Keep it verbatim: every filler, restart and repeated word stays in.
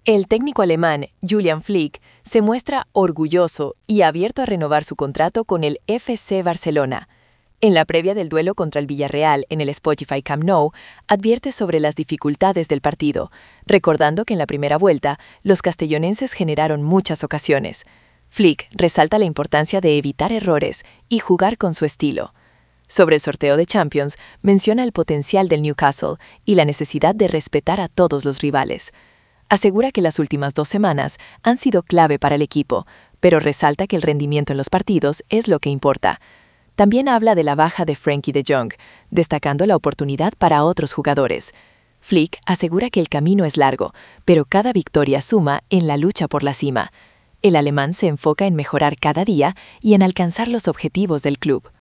El técnico alemán Julian Flick se muestra orgulloso y abierto a renovar su contrato con el F C Barcelona. En la previa del duelo contra el Villarreal en el Spotify Camp Nou, advierte sobre las dificultades del partido, recordando que en la primera vuelta los castellonenses generaron muchas ocasiones. Flick resalta la importancia de evitar errores y jugar con su estilo. Sobre el sorteo de Champions, menciona el potencial del Newcastle y la necesidad de respetar a todos los rivales. Asegura que las últimas dos semanas han sido clave para el equipo, pero resalta que el rendimiento en los partidos es lo que importa. También habla de la baja de Frenkie de Jong, destacando la oportunidad para otros jugadores. Flick asegura que el camino es largo, pero cada victoria suma en la lucha por la cima. El alemán se enfoca en mejorar cada día y en alcanzar los objetivos del club.